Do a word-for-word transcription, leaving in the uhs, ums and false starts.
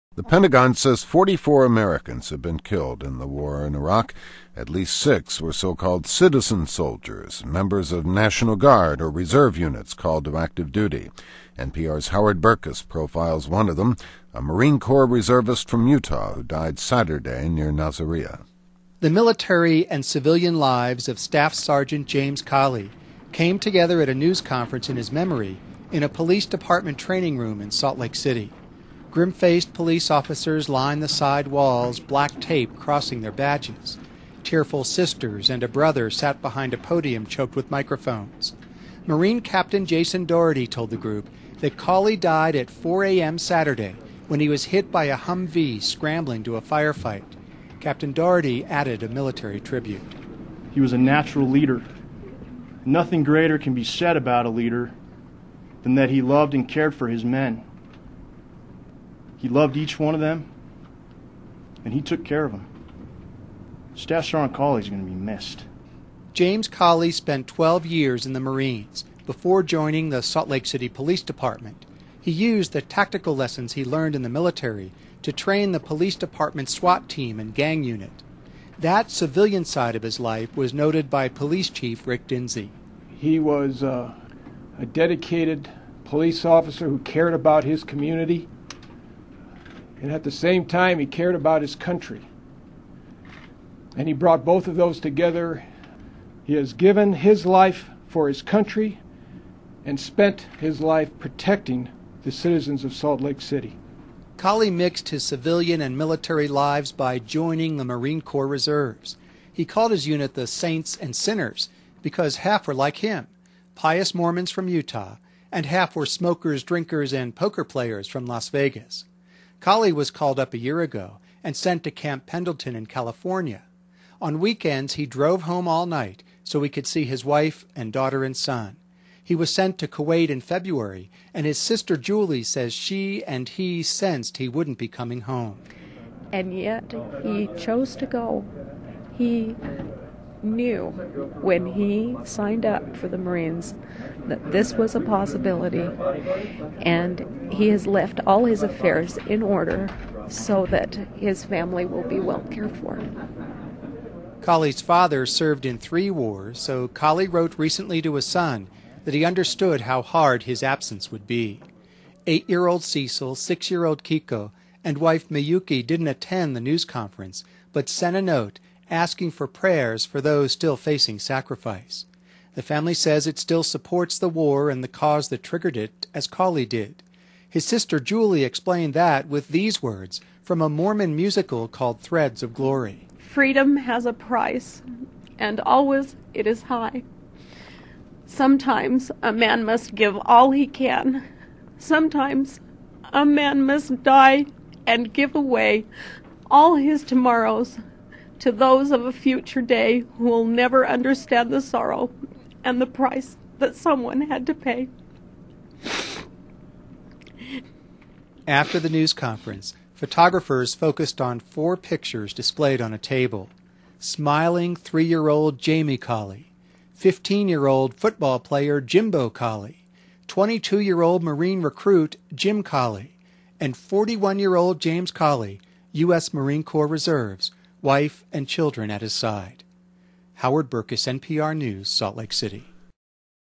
The Pentagon says forty-four Americans have been killed in the war in Iraq. At least six were so-called citizen soldiers, members of National Guard or reserve units called to active duty. N P R's Howard Burkus profiles one of them, a Marine Corps reservist from Utah who died Saturday near Nasiriyah. The military and civilian lives of Staff Sergeant James Colley came together at a news conference in his memory in a police department training room in Salt Lake City. Grim-faced police officers lined the side walls, black tape crossing their badges. Tearful sisters and a brother sat behind a podium choked with microphones. Marine Captain Jason Doherty told the group that Colley died at four a.m. Saturday when he was hit by a Humvee scrambling to a firefight. Captain Doherty added a military tribute. He was a natural leader. Nothing greater can be said about a leader than that he loved and cared for his men. He loved each one of them, and he took care of them. Staff Sergeant Colley is going to be missed. James Colley spent twelve years in the Marines before joining the Salt Lake City Police Department. He used the tactical lessons he learned in the military to train the police department's SWAT team and gang unit. That civilian side of his life was noted by Police Chief Rick Dinsey. He was uh, a dedicated police officer who cared about his community, and at the same time he cared about his country. And he brought both of those together. He has given his life for his country and spent his life protecting the citizens of Salt Lake City. Colley mixed his civilian and military lives by joining the Marine Corps Reserves. He called his unit the Saints and Sinners because half were like him, pious Mormons from Utah, and half were smokers, drinkers, and poker players from Las Vegas. Colley was called up a year ago and sent to Camp Pendleton in California. On weekends, he drove home all night so he could see his wife and daughter and son. He was sent to Kuwait in February, and his sister Julie says she and he sensed he wouldn't be coming home. And yet he chose to go. He knew when he signed up for the Marines that this was a possibility, and he has left all his affairs in order so that his family will be well cared for. Colley's father served in three wars, so Colley wrote recently to his son that he understood how hard his absence would be. Eight-year-old Cecil, six-year-old Kiko, and wife Miyuki didn't attend the news conference, but sent a note asking for prayers for those still facing sacrifice. The family says it still supports the war and the cause that triggered it, as Colley did. His sister Julie explained that with these words from a Mormon musical called Threads of Glory. Freedom has a price, and always it is high. Sometimes a man must give all he can. Sometimes a man must die and give away all his tomorrows to those of a future day who will never understand the sorrow and the price that someone had to pay. After the news conference, photographers focused on four pictures displayed on a table. Smiling three-year-old Jamie Colley, fifteen-year-old football player Jimbo Colley, twenty-two-year-old Marine recruit Jim Colley, and forty-one-year-old James Colley, U S Marine Corps Reserves, wife and children at his side. Howard Burkus, N P R News, Salt Lake City.